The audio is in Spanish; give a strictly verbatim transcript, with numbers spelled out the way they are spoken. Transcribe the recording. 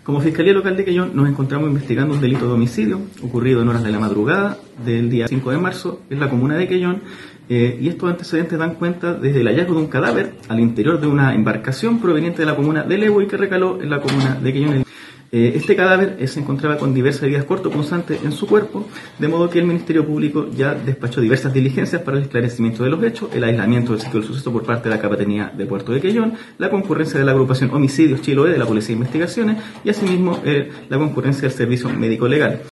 Como Fiscalía Local de Quellón nos encontramos investigando un delito de homicidio ocurrido en horas de la madrugada del día cinco de marzo en la comuna de Quellón, eh, y estos antecedentes dan cuenta desde el hallazgo de un cadáver al interior de una embarcación proveniente de la comuna de Lehuey que recaló en la comuna de Quellón. Eh, este cadáver eh, se encontraba con diversas heridas cortopunzantes en su cuerpo, de modo que el Ministerio Público ya despachó diversas diligencias para el esclarecimiento de los hechos, el aislamiento del sitio del suceso por parte de la Capitanía de Puerto de Quellón, la concurrencia de la agrupación Homicidios Chiloé de la Policía de Investigaciones y asimismo eh, la concurrencia del Servicio Médico Legal.